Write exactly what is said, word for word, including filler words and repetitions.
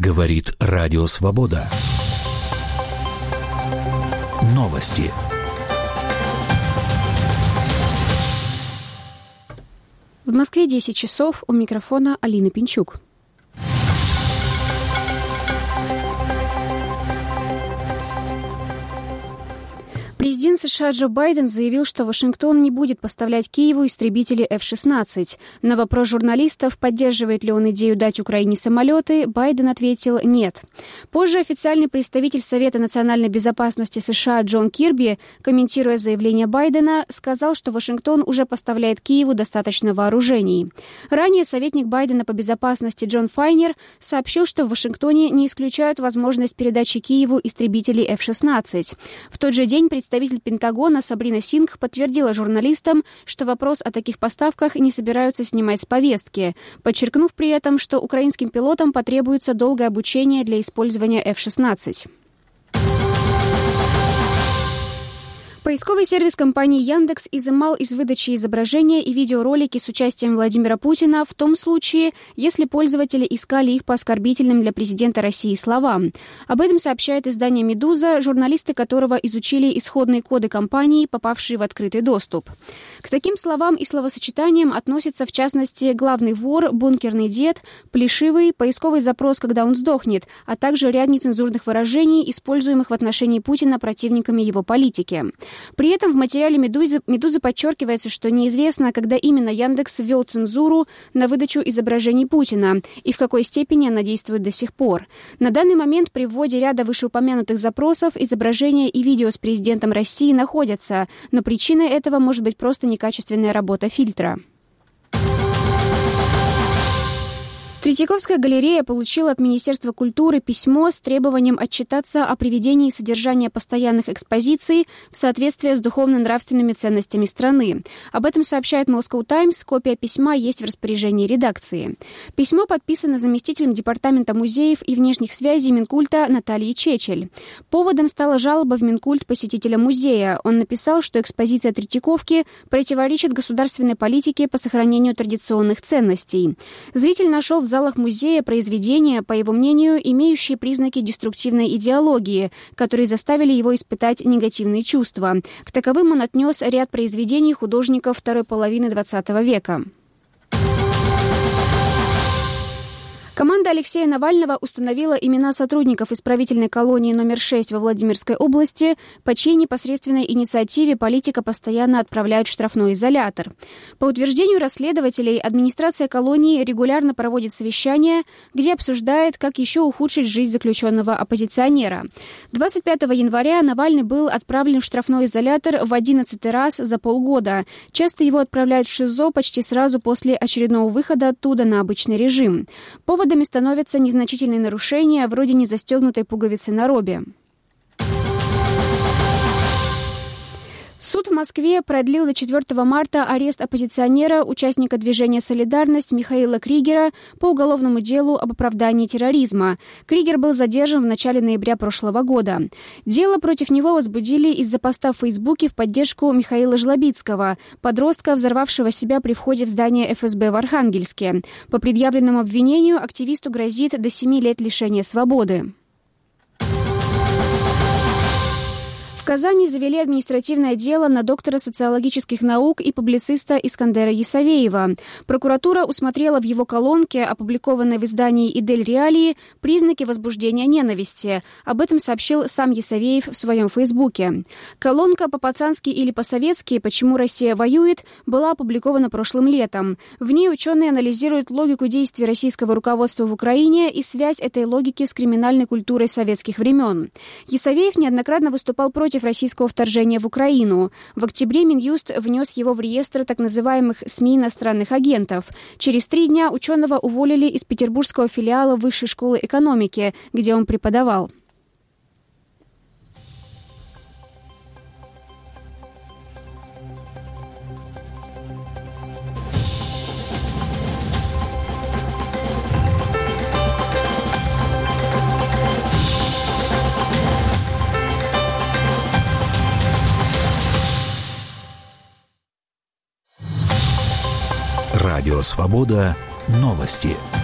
Говорит Радио Свобода. Новости. В Москве десять часов, у микрофона Алина Пинчук. Президент США Джо Байден заявил, что Вашингтон не будет поставлять Киеву истребители эф шестнадцать. На вопрос журналистов, поддерживает ли он идею дать Украине самолеты, Байден ответил «нет». Позже официальный представитель Совета национальной безопасности США Джон Кирби, комментируя заявление Байдена, сказал, что Вашингтон уже поставляет Киеву достаточно вооружений. Ранее советник Байдена по безопасности Джон Файнер сообщил, что в Вашингтоне не исключают возможность передачи Киеву истребителей эф шестнадцать. В тот же день представитель Представитель Пентагона Сабрина Сингх подтвердила журналистам, что вопрос о таких поставках не собираются снимать с повестки, подчеркнув при этом, что украинским пилотам потребуется долгое обучение для использования эф шестнадцать. Поисковый сервис компании Яндекс изымал из выдачи изображения и видеоролики с участием Владимира Путина в том случае, если пользователи искали их по оскорбительным для президента России словам. Об этом сообщает издание «Медуза», журналисты которого изучили исходные коды компании, попавшие в открытый доступ. К таким словам и словосочетаниям относятся, в частности, главный вор, бункерный дед, плешивый, поисковый запрос, когда он сдохнет, а также ряд нецензурных выражений, используемых в отношении Путина противниками его политики. При этом в материале «Медузы», «Медузы» подчеркивается, что неизвестно, когда именно Яндекс ввел цензуру на выдачу изображений Путина и в какой степени она действует до сих пор. На данный момент при вводе ряда вышеупомянутых запросов изображения и видео с президентом России находятся, но причиной этого может быть просто некачественная работа фильтра. Третьяковская галерея получила от Министерства культуры письмо с требованием отчитаться о приведении содержания постоянных экспозиций в соответствии с духовно-нравственными ценностями страны. Об этом сообщает Moscow Times. Копия письма есть в распоряжении редакции. Письмо подписано заместителем Департамента музеев и внешних связей Минкульта Натальей Чечель. Поводом стала жалоба в Минкульт посетителя музея. Он написал, что экспозиция Третьяковки противоречит государственной политике по сохранению традиционных ценностей. Зритель нашел в В залах музея произведения, по его мнению, имеющие признаки деструктивной идеологии, которые заставили его испытать негативные чувства. К таковым он отнес ряд произведений художников второй половины двадцатого века. Команда Алексея Навального установила имена сотрудников исправительной колонии номер шесть во Владимирской области, по чьей непосредственной инициативе политика постоянно отправляют в штрафной изолятор. По утверждению расследователей, администрация колонии регулярно проводит совещания, где обсуждает, как еще ухудшить жизнь заключенного оппозиционера. двадцать пятого января Навальный был отправлен в штрафной изолятор в одиннадцатый раз за полгода. Часто его отправляют в ШИЗО почти сразу после очередного выхода оттуда на обычный режим. Повод Поводами становятся незначительные нарушения, вроде незастегнутой пуговицы на робе. Суд в Москве продлил до четвёртого марта арест оппозиционера, участника движения «Солидарность» Михаила Кригера по уголовному делу об оправдании терроризма. Кригер был задержан в начале ноября прошлого года. Дело против него возбудили из-за поста в Фейсбуке в поддержку Михаила Жлобицкого, подростка, взорвавшего себя при входе в здание эф эс бэ в Архангельске. По предъявленному обвинению активисту грозит до семи лет лишения свободы. В Казани завели административное дело на доктора социологических наук и публициста Искандера Есавеева. Прокуратура усмотрела в его колонке, опубликованной в издании «Идель Реалии», признаки возбуждения ненависти. Об этом сообщил сам Есавеев в своем фейсбуке. Колонка «По-пацански или по-советски. Почему Россия воюет» была опубликована прошлым летом. В ней ученые анализируют логику действий российского руководства в Украине и связь этой логики с криминальной культурой советских времен. Есавеев неоднократно выступал против российского вторжения в Украину. В октябре Минюст внес его в реестр так называемых СМИ иностранных агентов. Через три дня ученого уволили из петербургского филиала Высшей школы экономики, где он преподавал. Радио Свобода. Новости.